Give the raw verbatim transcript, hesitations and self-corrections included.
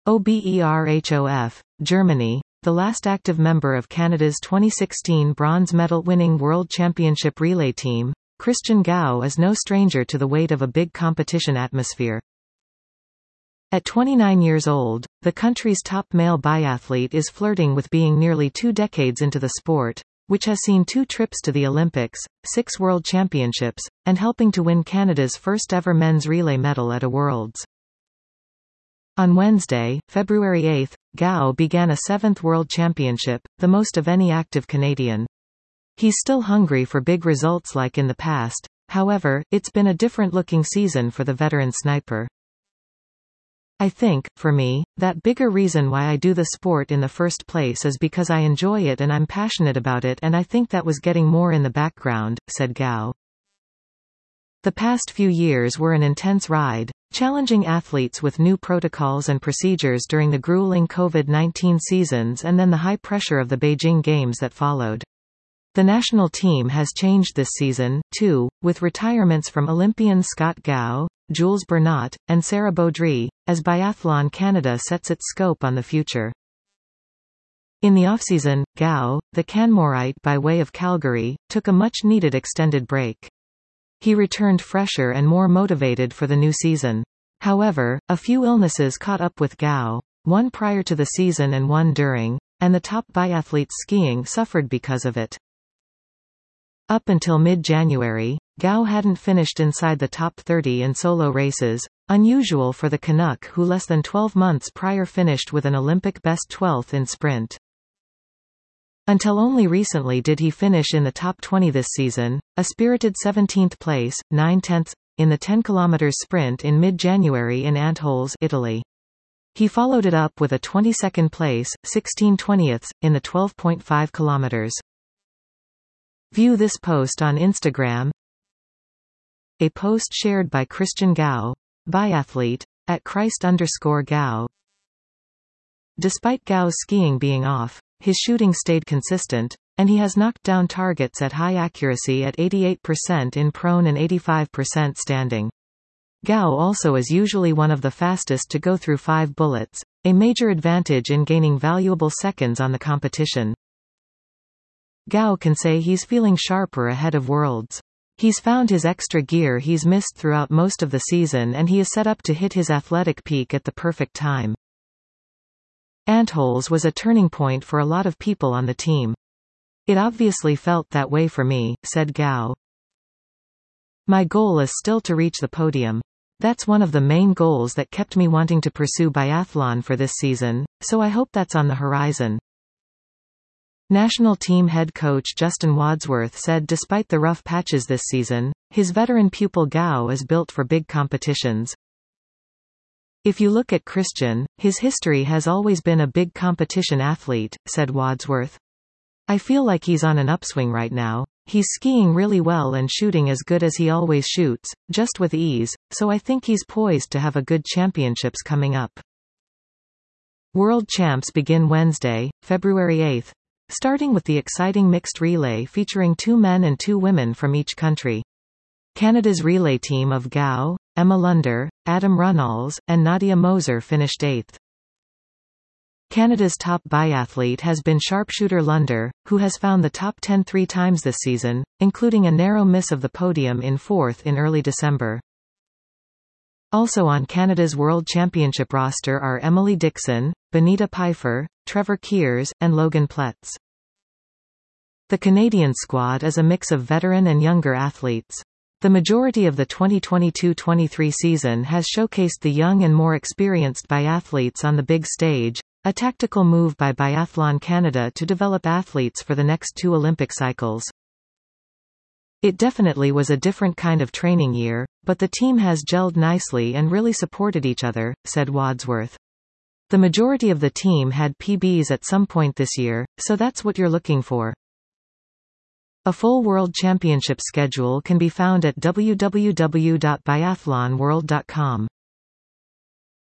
Oberhof, Germany, the last active member of Canada's twenty sixteen bronze medal-winning World Championship relay team. Christian Gau is no stranger to the weight of a big competition atmosphere. At twenty-nine years old, the country's top male biathlete is flirting with being nearly two decades into the sport, which has seen two trips to the Olympics, six World Championships, and helping to win Canada's first-ever men's relay medal at a Worlds. On Wednesday, February eighth, Gau began a seventh World Championship, the most of any active Canadian. He's still hungry for big results like in the past, however, it's been a different-looking season for the veteran sniper. I think, for me, that bigger reason why I do the sport in the first place is because I enjoy it and I'm passionate about it, and I think that was getting more in the background, said Gau. The past few years were an intense ride, challenging athletes with new protocols and procedures during the grueling COVID nineteen seasons and then the high pressure of the Beijing Games that followed. The national team has changed this season, too, with retirements from Olympians Scott Gau, Jules Bernat, and Sarah Baudry, as Biathlon Canada sets its scope on the future. In the offseason, Gau, the Canmorite by way of Calgary, took a much-needed extended break. He returned fresher and more motivated for the new season. However, a few illnesses caught up with Gau, one prior to the season and one during, and the top biathletes skiing suffered because of it. Up until mid-January, Gau hadn't finished inside the top thirty in solo races, unusual for the Canuck who less than twelve months prior finished with an Olympic best twelfth in sprint. Until only recently did he finish in the top twenty this season, a spirited seventeenth place, nine tenths, in the ten kilometer sprint in mid-January in Antholz, Italy. He followed it up with a twenty-second place, sixteen twentieths, in the twelve point five kilometers. View this post on Instagram. A post shared by Christian Gau, biathlete, at Christ underscore Gau. Despite Gau's skiing being off, his shooting stayed consistent, and he has knocked down targets at high accuracy at eighty-eight percent in prone and eighty-five percent standing. Gau also is usually one of the fastest to go through five bullets, a major advantage in gaining valuable seconds on the competition. Gau can say he's feeling sharper ahead of Worlds. He's found his extra gear he's missed throughout most of the season and he is set up to hit his athletic peak at the perfect time. Antholz was a turning point for a lot of people on the team. It obviously felt that way for me, said Gau. My goal is still to reach the podium. That's one of the main goals that kept me wanting to pursue biathlon for this season, so I hope that's on the horizon. National team head coach Justin Wadsworth said despite the rough patches this season, his veteran pupil Gau is built for big competitions. If you look at Christian, his history has always been a big competition athlete, said Wadsworth. I feel like he's on an upswing right now. He's skiing really well and shooting as good as he always shoots, just with ease, so I think he's poised to have a good championships coming up. World Champs begin Wednesday, February eighth, starting with the exciting mixed relay featuring two men and two women from each country. Canada's relay team of Gau, Emma Lunder, Adam Runnalls, and Nadia Moser finished eighth. Canada's top biathlete has been sharpshooter Lunder, who has found the top ten three times this season, including a narrow miss of the podium in fourth in early December. Also on Canada's World Championship roster are Emily Dixon, Benita Pfeiffer, Trevor Kears, and Logan Pletz. The Canadian squad is a mix of veteran and younger athletes. The majority of the twenty twenty-two twenty-three season has showcased the young and more experienced biathletes on the big stage, a tactical move by Biathlon Canada to develop athletes for the next two Olympic cycles. It definitely was a different kind of training year, but the team has gelled nicely and really supported each other, said Wadsworth. The majority of the team had P Bs at some point this year, so that's what you're looking for. A full World Championship schedule can be found at w w w dot biathlon world dot com.